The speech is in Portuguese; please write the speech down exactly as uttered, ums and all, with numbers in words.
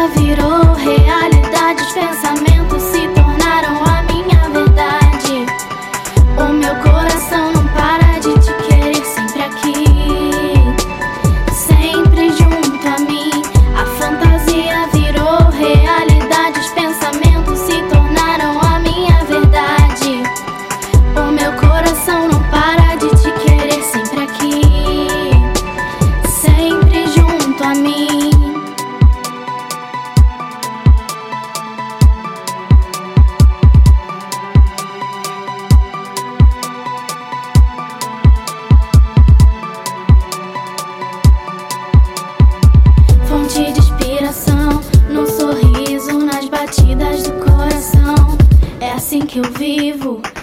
fantasia virou realidade, os pensamentos se tornaram a minha verdade. O meu coração não para de te querer sempre aqui, sempre junto a mim. A fantasia virou realidade, os pensamentos se tornaram a minha verdade. O meu coração não para de te querer sempre aqui, sempre junto a mim. Fonte de inspiração, no sorriso, nas batidas do coração. É assim que eu vivo.